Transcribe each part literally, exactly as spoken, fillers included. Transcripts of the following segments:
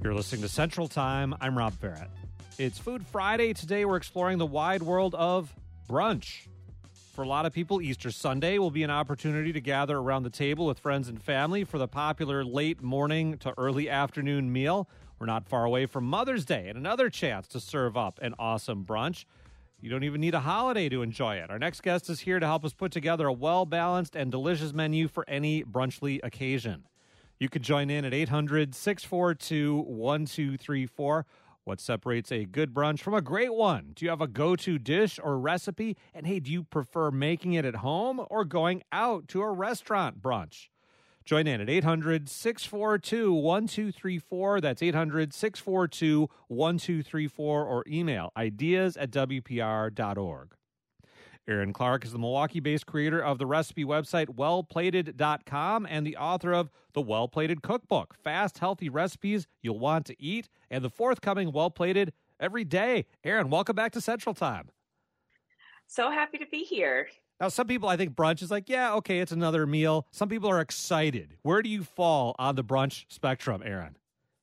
You're listening to Central Time. I'm Rob Barrett. It's Food Friday. Today we're exploring the wide world of brunch. For a lot of people, Easter Sunday will be an opportunity to gather around the table with friends and family for the popular late morning to early afternoon meal. We're not far away from Mother's Day and another chance to serve up an awesome brunch. You don't even need a holiday to enjoy it. Our next guest is here to help us put together a well-balanced and delicious menu for any brunchly occasion. You can join in at eight hundred, six four two, one two three four. What separates a good brunch from a great one? Do you have a go-to dish or recipe? And hey, do you prefer making it at home or going out to a restaurant brunch? Join in at eight hundred, six four two, one two three four. That's eight hundred, six four two, one two three four, or email ideas at w p r dot org. Aaron Clark is the Milwaukee-based creator of the recipe website well plated dot com and the author of The Well Plated Cookbook, fast, healthy recipes you'll want to eat, and the forthcoming Well Plated every day. Aaron, welcome back to Central Time. So happy to be here. Now, some people, I think brunch is like, yeah, okay, it's another meal. Some people are excited. Where do you fall on the brunch spectrum, Aaron?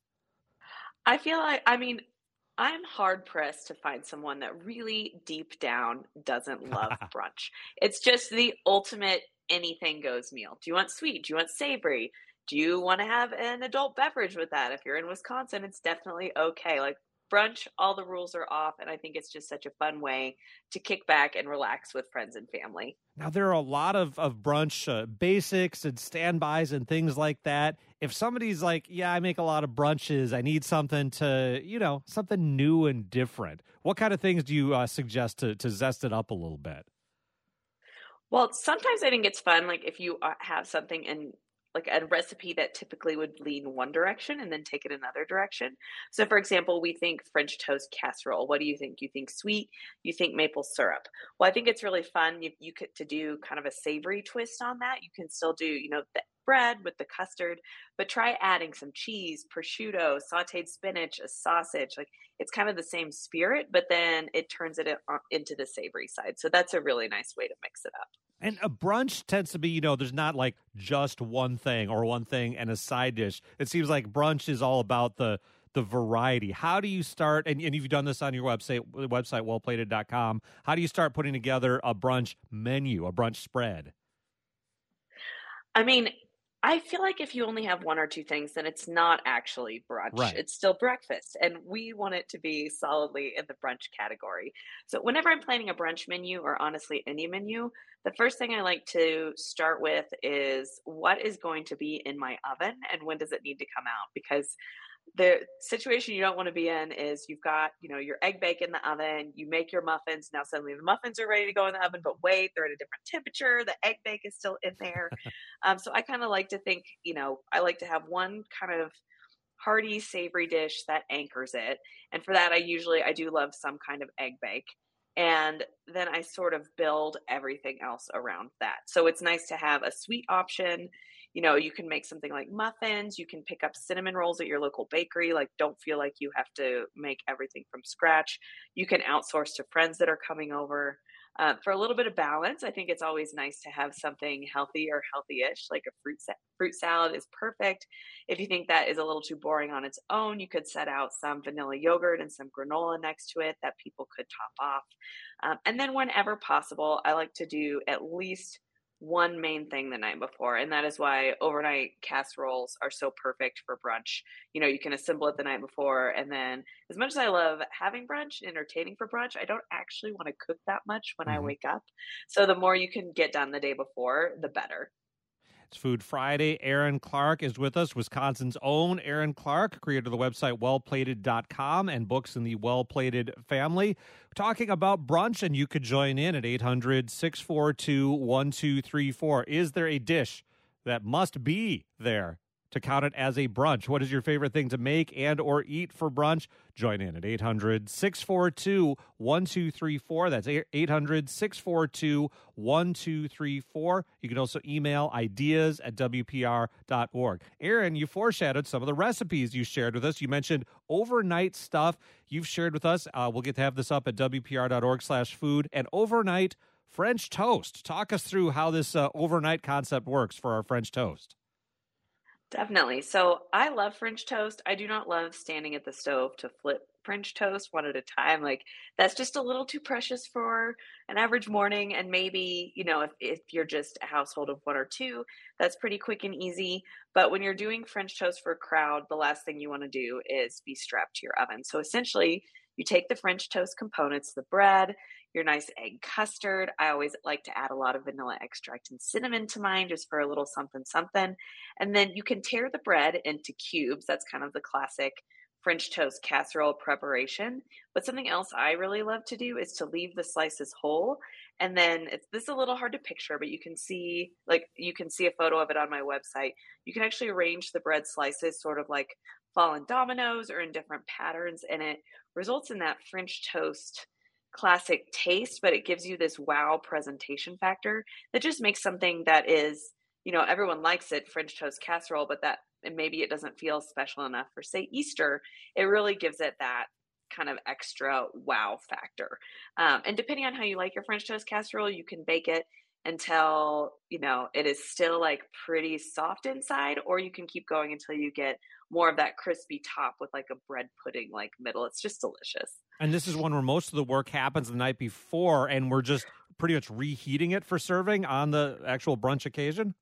I feel like, I mean, I'm hard-pressed to find someone that really deep down doesn't love brunch. It's just the ultimate anything-goes meal. Do you want sweet? Do you want savory? Do you want to have an adult beverage with that? If you're in Wisconsin, it's definitely okay. Like, brunch, all the rules are off, and I think it's just such a fun way to kick back and relax with friends and family. Now, there are a lot of, of brunch uh, basics and standbys and things like that. If somebody's like, yeah, I make a lot of brunches, I need something to, you know, something new and different. What kind of things do you uh, suggest to, to zest it up a little bit? Well, sometimes I think it's fun, like if you have something and like a recipe that typically would lean one direction and then take it another direction. So for example, we think French toast casserole. What do you think? You think sweet, you think maple syrup. Well, I think it's really fun. You, you could to do kind of a savory twist on that. You can still do, you know, the bread with the custard, but try adding some cheese, prosciutto, sauteed spinach, a sausage. Like it's kind of the same spirit, but then it turns it into the savory side. So that's a really nice way to mix it up. And a brunch tends to be, you know, there's not like just one thing or one thing and a side dish. It seems like brunch is all about the the variety. How do you start, and, and you've done this on your website, website well plated dot com, how do you start putting together a brunch menu, a brunch spread? I mean, I feel like if you only have one or two things, then it's not actually brunch. Right. It's still breakfast. And we want it to be solidly in the brunch category. So whenever I'm planning a brunch menu, or honestly any menu, the first thing I like to start with is what is going to be in my oven and when does it need to come out? Because the situation you don't want to be in is you've got, you know, your egg bake in the oven, you make your muffins. Now suddenly the muffins are ready to go in the oven, but wait, they're at a different temperature. The egg bake is still in there. um, so I kind of like to think, you know, I like to have one kind of hearty, savory dish that anchors it. And for that, I usually, I do love some kind of egg bake. And then I sort of build everything else around that. So it's nice to have a sweet option. You know, you can make something like muffins. You can pick up cinnamon rolls at your local bakery. Like, don't feel like you have to make everything from scratch. You can outsource to friends that are coming over. Uh, for a little bit of balance, I think it's always nice to have something healthy or healthy-ish, like a fruit sa- fruit salad is perfect. If you think that is a little too boring on its own, you could set out some vanilla yogurt and some granola next to it that people could top off. Um, and then whenever possible, I like to do at least one main thing the night before. And that is why overnight casseroles are so perfect for brunch. You know, you can assemble it the night before. And then as much as I love having brunch, entertaining for brunch, I don't actually want to cook that much when mm-hmm. I wake up. So the more you can get done the day before, the better. It's Food Friday. Aaron Clark is with us, Wisconsin's own Aaron Clark, creator of the website well plated dot com and books in the Well Plated family, talking about brunch, and you could join in at eight hundred, six four two, one two three four. Is there a dish that must be there to count it as a brunch? What is your favorite thing to make and or eat for brunch? Join in at eight hundred, six four two, one two three four. That's eight hundred, six four two, one two three four. You can also email ideas at w p r dot org. Aaron, you foreshadowed some of the recipes you shared with us. You mentioned overnight stuff you've shared with us. Uh, we'll get to have this up at w p r dot org slash food. And overnight French toast. Talk us through how this uh, overnight concept works for our French toast. Definitely. So I love French toast. I do not love standing at the stove to flip French toast one at a time. Like that's just a little too precious for an average morning. And maybe, you know, if, if you're just a household of one or two, that's pretty quick and easy. But when you're doing French toast for a crowd, the last thing you want to do is be strapped to your oven. So essentially, you take the French toast components, the bread, your nice egg custard. I always like to add a lot of vanilla extract and cinnamon to mine just for a little something something. And then you can tear the bread into cubes. That's kind of the classic French toast casserole preparation. But something else I really love to do is to leave the slices whole. And then it's this is a little hard to picture, but you can see like you can see a photo of it on my website. You can actually arrange the bread slices sort of like fallen dominoes or in different patterns, and it results in that French toast classic taste, but it gives you this wow presentation factor that just makes something that is, you know, everyone likes it, French toast casserole, but that and maybe it doesn't feel special enough for, say, Easter. It really gives it that kind of extra wow factor. Um, and depending on how you like your French toast casserole, you can bake it until, you know, it is still like pretty soft inside, or you can keep going until you get more of that crispy top with like a bread pudding like middle. It's just delicious. And this is one where most of the work happens the night before, and we're just pretty much reheating it for serving on the actual brunch occasion.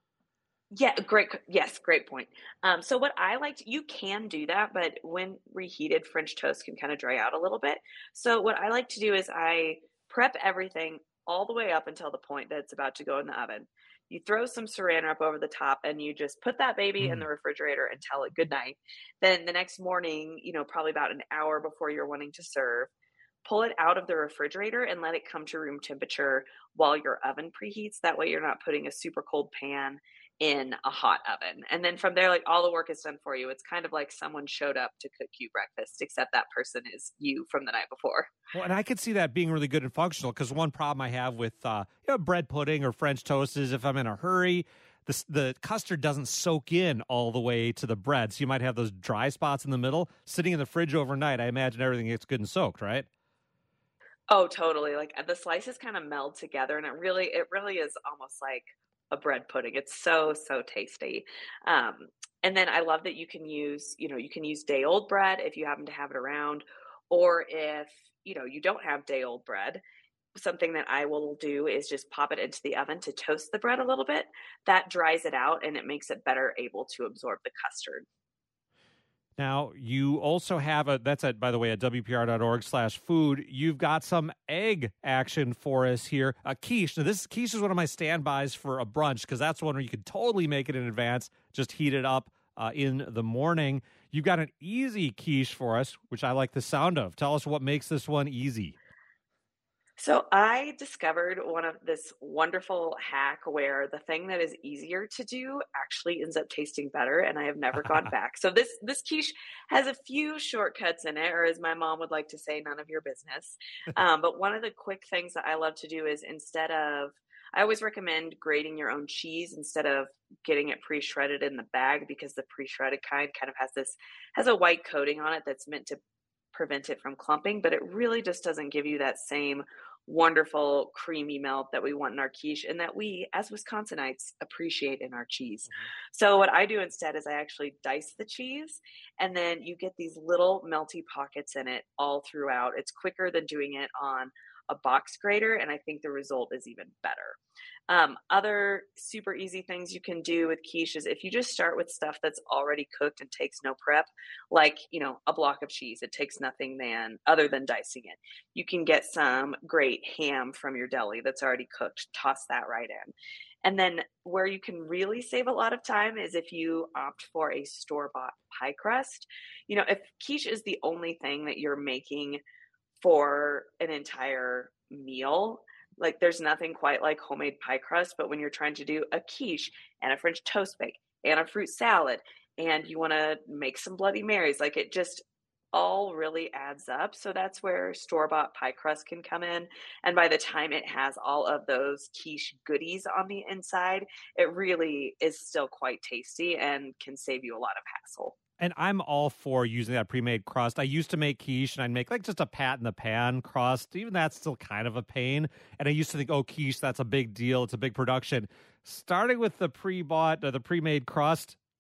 Yeah, great. Yes, great point. Um, so what I like to, you can do that, but when reheated, French toast can kind of dry out a little bit. So what I like to do is I prep everything all the way up until the point that it's about to go in the oven. You throw some saran wrap over the top and you just put that baby in Mm. the refrigerator and tell it good night. Then the next morning, you know, probably about an hour before you're wanting to serve, pull it out of the refrigerator and let it come to room temperature while your oven preheats. That way you're not putting a super cold pan in a hot oven. And then from there, like all the work is done for you. It's kind of like someone showed up to cook you breakfast, except that person is you from the night before. Well, and I could see that being really good and functional because one problem I have with uh, you know, bread pudding or French toast is if I'm in a hurry, the, the custard doesn't soak in all the way to the bread. So you might have those dry spots in the middle. Sitting in the fridge overnight, I imagine everything gets good and soaked, right? Oh, totally. Like the slices kind of meld together and it really, it really is almost like a bread pudding. It's so, so tasty. Um, and then I love that you can use, you know, you can use day old bread if you happen to have it around, or if, you know, you don't have day old bread. Something that I will do is just pop it into the oven to toast the bread a little bit. That dries it out and it makes it better able to absorb the custard. Now, you also have a, that's at, by the way, at W P R dot org slash food. You've got some egg action for us here. A quiche. Now, this quiche is one of my standbys for a brunch because that's one where you can totally make it in advance, just heat it up uh, in the morning. You've got an easy quiche for us, which I like the sound of. Tell us what makes this one easy. So I discovered one of this wonderful hack where the thing that is easier to do actually ends up tasting better, and I have never gone back. So this this quiche has a few shortcuts in it, or as my mom would like to say, none of your business. Um, but one of the quick things that I love to do is instead of I always recommend grating your own cheese instead of getting it pre-shredded in the bag because the pre-shredded kind kind of has this has a white coating on it that's meant to prevent it from clumping, but it really just doesn't give you that same wonderful creamy melt that we want in our quiche and that we as Wisconsinites appreciate in our cheese. Mhm. So what I do instead is I actually dice the cheese and then you get these little melty pockets in it all throughout. It's quicker than doing it on a box grater and I think the result is even better. Um, other super easy things you can do with quiche is if you just start with stuff that's already cooked and takes no prep, like, you know, a block of cheese, it takes nothing than other than dicing it. You can get some great ham from your deli that's already cooked, toss that right in. And then where you can really save a lot of time is if you opt for a store-bought pie crust. You know, if quiche is the only thing that you're making for an entire meal, like there's nothing quite like homemade pie crust, but when you're trying to do a quiche and a French toast bake and a fruit salad and you want to make some Bloody Marys, like it just all really adds up. So that's where store-bought pie crust can come in. And by the time it has all of those quiche goodies on the inside, it really is still quite tasty and can save you a lot of hassle. And I'm all for using that pre-made crust. I used to make quiche, and I'd make like just a pat in the pan crust. Even that's still kind of a pain. And I used to think, oh, quiche, that's a big deal. It's a big production. Starting with the pre-bought, uh, the pre-made crust,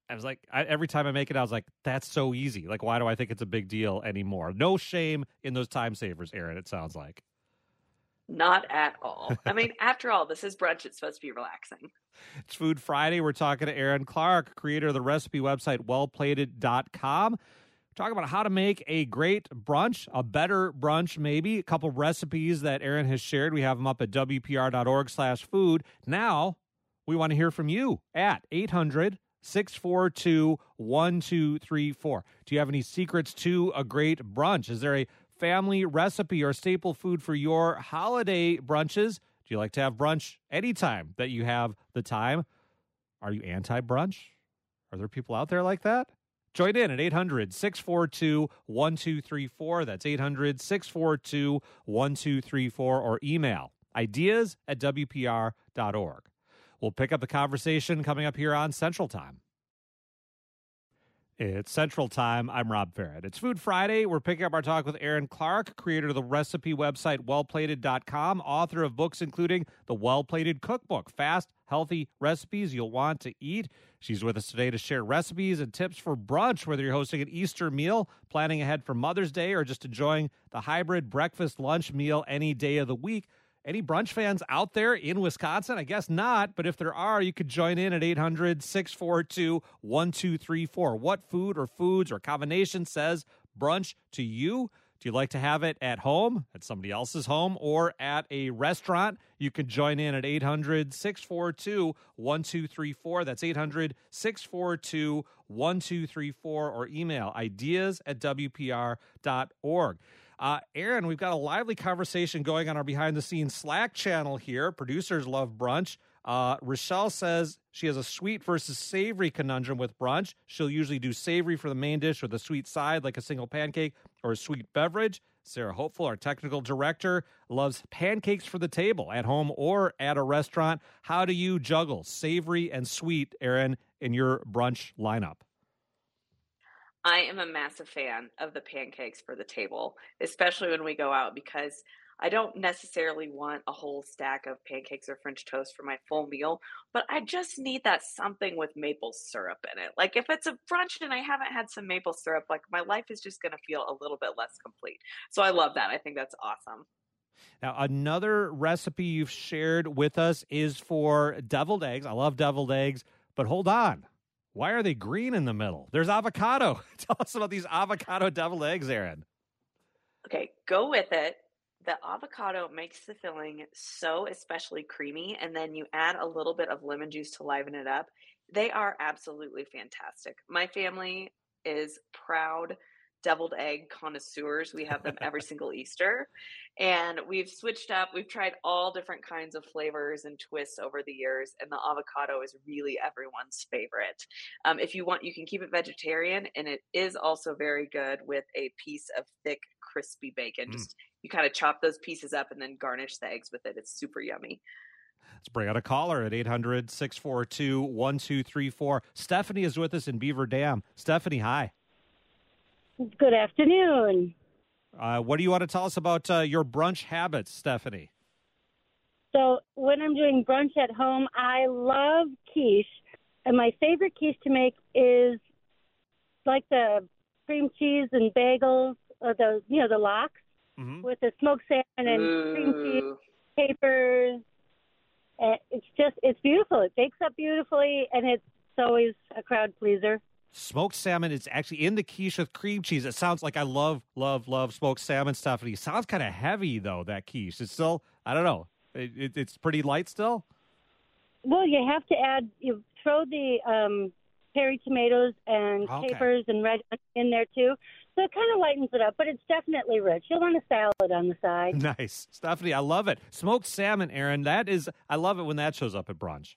I was like, I, every time I make it, I was like, that's so easy. Like, why do I think it's a big deal anymore? No shame in those time savers, Aaron, it sounds like. Not at all. I mean, after all, this is brunch. It's supposed to be relaxing. It's Food Friday. We're talking to Erin Clark, creator of the recipe website well plated dot com. We're talking about how to make a great brunch, a better brunch maybe. A couple recipes that Erin has shared. We have them up at W P R dot org slash food. Now, we want to hear from you at eight hundred, six four two, one two three four. Do you have any secrets to a great brunch? Is there a family recipe or staple food for your holiday brunches? Do you like to have brunch anytime that you have the time? Are you anti-brunch? Are there people out there like that? Join in at eight hundred, six four two, one two three four. That's eight hundred, six four two, one two three four, or email ideas at W P R dot org. We'll pick up the conversation coming up here on Central Time. It's Central Time. I'm Rob Ferret. It's Food Friday. We're picking up our talk with Erin Clark, creator of the recipe website well plated dot com, author of books including The Well Plated Cookbook, Fast, Healthy Recipes You'll Want to Eat. She's with us today to share recipes and tips for brunch, whether you're hosting an Easter meal, planning ahead for Mother's Day, or just enjoying the hybrid breakfast lunch meal any day of the week. Any brunch fans out there in Wisconsin? I guess not, but if there are, you could join in at eight hundred, six four two, one two three four. What food or foods or combination says brunch to you? Do you like to have it at home, at somebody else's home, or at a restaurant? You can join in at eight hundred, six four two, one two three four. That's eight hundred, six four two, one two three four, or email ideas at W P R dot org. Uh, Erin, we've got a lively conversation going on our behind-the-scenes Slack channel here. Producers love brunch. Uh, Rochelle says she has a sweet versus savory conundrum with brunch. She'll usually do savory for the main dish or the sweet side, like a single pancake or a sweet beverage. Sarah Hopeful, our technical director, loves pancakes for the table at home or at a restaurant. How do you juggle savory and sweet, Erin, in your brunch lineup? I am a massive fan of the pancakes for the table, especially when we go out, because I don't necessarily want a whole stack of pancakes or French toast for my full meal, but I just need that something with maple syrup in it. Like if it's a brunch and I haven't had some maple syrup, like my life is just going to feel a little bit less complete. So I love that. I think that's awesome. Now, another recipe you've shared with us is for deviled eggs. I love deviled eggs, but hold on. Why are they green in the middle? There's avocado. Tell us about these avocado deviled eggs, Erin. Okay, go with it. The avocado makes the filling so especially creamy, and then you add a little bit of lemon juice to liven it up. They are absolutely fantastic. My family is proud deviled egg connoisseurs. We have them every single Easter, and we've switched up. We've tried all different kinds of flavors and twists over the years, and the avocado is really everyone's favorite. Um, if you want, you can keep it vegetarian, and it is also very good with a piece of thick, crispy bacon. Mm. Just you kind of chop those pieces up and then garnish the eggs with it. It's super yummy. Let's bring out a caller at eight hundred, six four two, one two three four. Stephanie is with us in Beaver Dam. Stephanie, hi. Good afternoon. Uh, what do you want to tell us about uh, your brunch habits, Stephanie? So when I'm doing brunch at home, I love quiche. And my favorite quiche to make is like the cream cheese and bagels, or the, you know, the lox, mm-hmm. with the smoked salmon and Ooh. cream cheese, capers. And it's just, it's beautiful. It bakes up beautifully, and it's always a crowd pleaser. Smoked salmon is actually in the quiche with cream cheese. It sounds like I love, love, love smoked salmon, Stephanie. It sounds kind of heavy, though, that quiche. It's still, I don't know, it, it, it's pretty light still? Well, you have to add, you throw the um, cherry tomatoes and okay. capers and red in there, too. So it kind of lightens it up, but it's definitely rich. You'll want a salad on the side. Nice. Stephanie, I love it. Smoked salmon, Erin, that is, I love it when that shows up at brunch.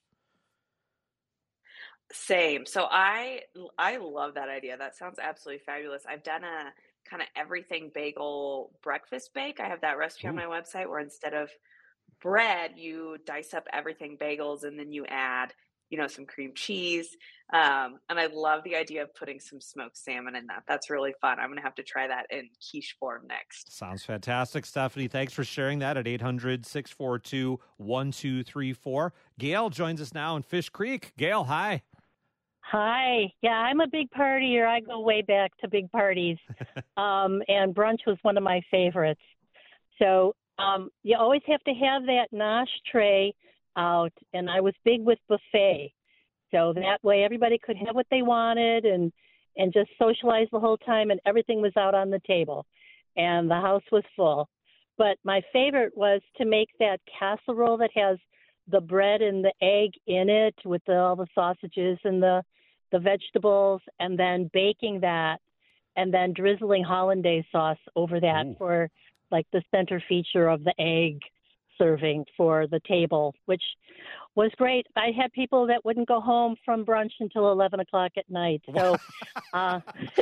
Same. So I I love that idea. That sounds absolutely fabulous. I've done a kind of everything bagel breakfast bake. I have that recipe Ooh. on my website where instead of bread, you dice up everything bagels and then you add, you know, some cream cheese. Um, and I love the idea of putting some smoked salmon in that. That's really fun. I'm going to have to try that in quiche form next. Sounds fantastic, Stephanie. Thanks for sharing that at eight hundred, six four two, one two three four. Gail joins us now in Fish Creek. Gail, hi. Hi. Yeah, I'm a big partier. I go way back to big parties. Um, and brunch was one of my favorites. So um, you always have to have that nosh tray out. And I was big with buffet. So that way everybody could have what they wanted and, and just socialize the whole time, and everything was out on the table. And the house was full. But my favorite was to make that casserole that has the bread and the egg in it with the, all the sausages and the the vegetables, and then baking that, and then drizzling hollandaise sauce over that Ooh. for like the center feature of the egg serving for the table, which was great. I had people that wouldn't go home from brunch until eleven o'clock at night. So, uh,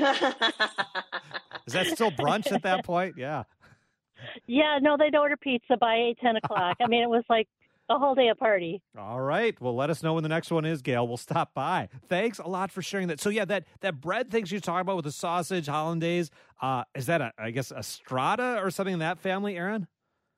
Is that still brunch at that point? Yeah. yeah, no, they'd order pizza by eight, ten o'clock. I mean, it was like a whole day of party. All right. Well, let us know when the next one is, Gail. We'll stop by. Thanks a lot for sharing that. So, yeah, that, that bread thing you're talking about with the sausage, hollandaise, uh, is that, a, I guess, a strata or something in that family, Aaron?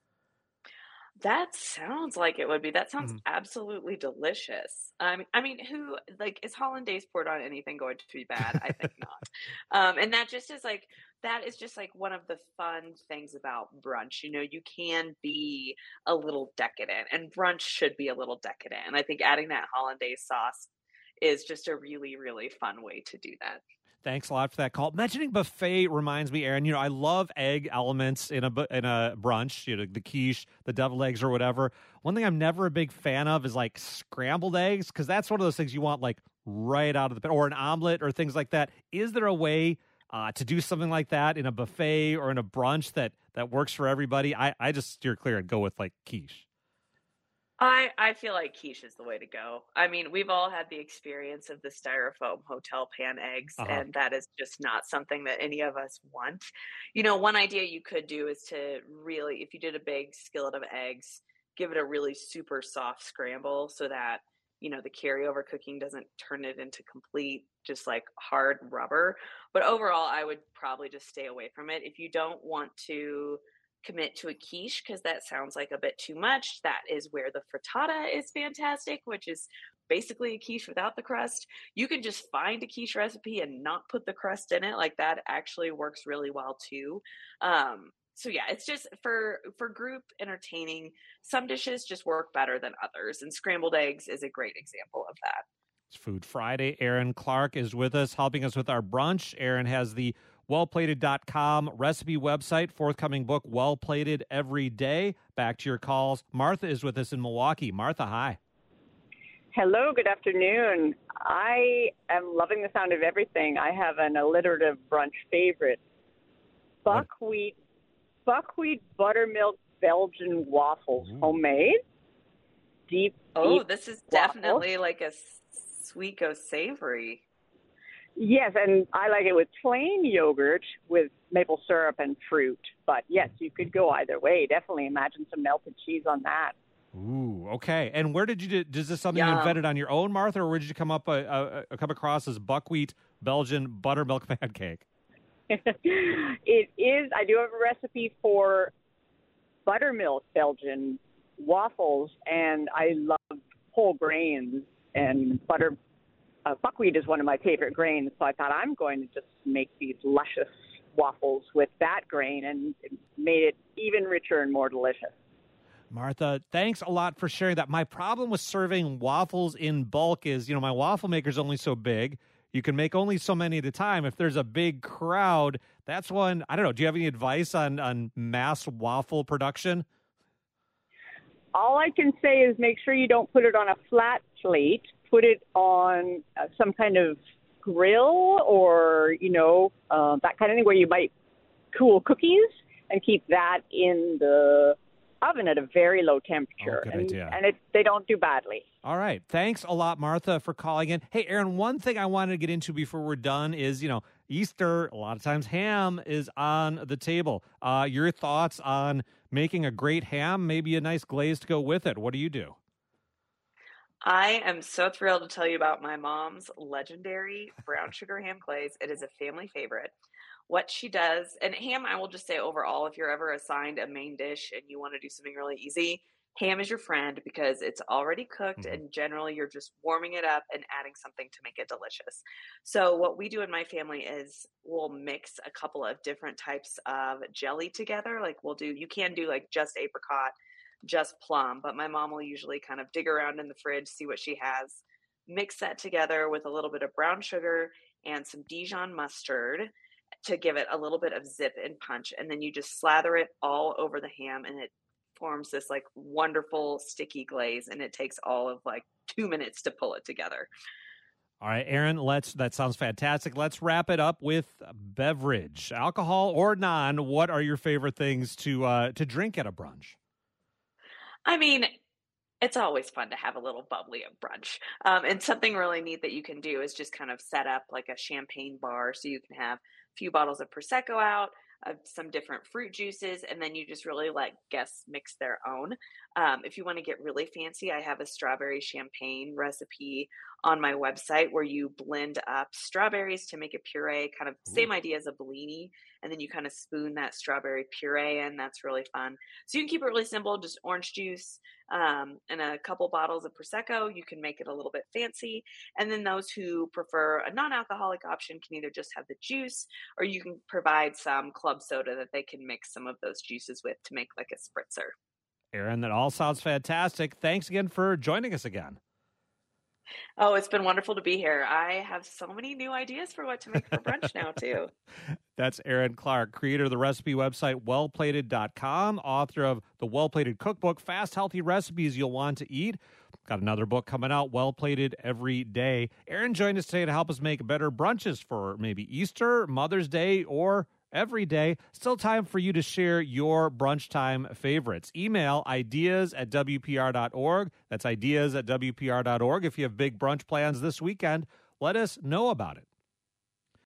That sounds like it would be. That sounds Mhm. absolutely delicious. Um, I mean, who, like, is hollandaise poured on anything going to be bad? I think not. Um, and that just is like, that is just like one of the fun things about brunch. You know, you can be a little decadent, and brunch should be a little decadent. And I think adding that hollandaise sauce is just a really, really fun way to do that. Thanks a lot for that call. Mentioning buffet reminds me, Aaron, you know, I love egg elements in a bu- in a brunch, you know, the quiche, the deviled eggs or whatever. One thing I'm never a big fan of is like scrambled eggs, because that's one of those things you want like right out of the pan, or an omelet or things like that. Is there a way uh, to do something like that in a buffet or in a brunch that that works for everybody? I, I just steer clear and go with like quiche. I, I feel like quiche is the way to go. I mean, we've all had the experience of the styrofoam hotel pan eggs, Uh-huh. and that is just not something that any of us want. You know, one idea you could do is to really, if you did a big skillet of eggs, give it a really super soft scramble so that, you know, the carryover cooking doesn't turn it into complete, just like hard rubber. But overall, I would probably just stay away from it. If you don't want to commit to a quiche, because that sounds like a bit too much, that is where the frittata is fantastic, which is basically a quiche without the crust. You can just find a quiche recipe and not put the crust in it. Like, that actually works really well too. Um, so yeah, it's just for for group entertaining, some dishes just work better than others, and scrambled eggs is a great example of that. It's Food Friday. Aaron Clark is with us, helping us with our brunch. Aaron has the well plated dot com recipe website, forthcoming book, Well Plated Every Day. Back to your calls. Martha is with us in Milwaukee. Martha, hi. Hello, good afternoon. I am loving the sound of everything. I have an alliterative brunch favorite. Buckwheat, buckwheat buttermilk Belgian waffles, Ooh. homemade. Deep, Oh, deep this is waffles. definitely like a sweet go savory. Yes, and I like it with plain yogurt with maple syrup and fruit. But yes, you could go either way. Definitely imagine some melted cheese on that. Ooh, okay. And where did you do? Is this something you Yum. invented on your own, Martha, or where did you come up uh, uh, come across as buckwheat Belgian buttermilk pancake? It is. I do have a recipe for buttermilk Belgian waffles, and I love whole grains, and butter. Uh, buckwheat is one of my favorite grains, so I thought I'm going to just make these luscious waffles with that grain, and it made it even richer and more delicious. Martha, thanks a lot for sharing that. My problem with serving waffles in bulk is, you know, my waffle maker's only so big. You can make only so many at a time. If there's a big crowd, that's one. I don't know. Do you have any advice on, on mass waffle production? All I can say is make sure you don't put it on a flat plate. Put it on uh, some kind of grill, or, you know, uh, that kind of thing where you might cool cookies, and keep that in the oven at a very low temperature. Oh, good and idea. and it, they don't do badly. All right. Thanks a lot, Martha, for calling in. Hey, Aaron, one thing I wanted to get into before we're done is, you know, Easter, a lot of times ham is on the table. Uh, your thoughts on making a great ham, maybe a nice glaze to go with it. What do you do? I am so thrilled to tell you about my mom's legendary brown sugar ham glaze. It is a family favorite. What she does, and ham, I will just say overall, if you're ever assigned a main dish and you want to do something really easy, ham is your friend because it's already cooked Mhm. and generally you're just warming it up and adding something to make it delicious. So what we do in my family is we'll mix a couple of different types of jelly together. Like we'll do, you can do like just apricot, just plum, but my mom will usually kind of dig around in the fridge, see what she has, mix that together with a little bit of brown sugar and some Dijon mustard to give it a little bit of zip and punch. And then you just slather it all over the ham and it forms this like wonderful sticky glaze. And it takes all of like two minutes to pull it together. All right, Erin, let's that sounds fantastic. Let's wrap it up with beverage. Alcohol or non, what are your favorite things to uh, to drink at a brunch? I mean, it's always fun to have a little bubbly at brunch. Um, and something really neat that you can do is just kind of set up like a champagne bar so you can have a few bottles of Prosecco out, uh, some different fruit juices, and then you just really let guests mix their own. Um, if you want to get really fancy, I have a strawberry champagne recipe on my website where you blend up strawberries to make a puree, kind of same idea as a Bellini, and then you kind of spoon that strawberry puree in. That's really fun. So you can keep it really simple, just orange juice um, and a couple bottles of Prosecco. You can make it a little bit fancy. And then those who prefer a non-alcoholic option can either just have the juice or you can provide some club soda that they can mix some of those juices with to make like a spritzer. Erin, that all sounds fantastic. Thanks again for joining us again. Oh, it's been wonderful to be here. I have so many new ideas for what to make for brunch now, too. That's Erin Clark, creator of the recipe website well plated dot com, author of the Well Plated Cookbook, Fast, Healthy Recipes You'll Want to Eat. Got another book coming out, Well Plated Every Day. Erin joined us today to help us make better brunches for maybe Easter, Mother's Day, or every day. Still time for you to share your brunch time favorites. Email ideas at W P R dot org. That's ideas at W P R dot org. If you have big brunch plans this weekend, let us know about it.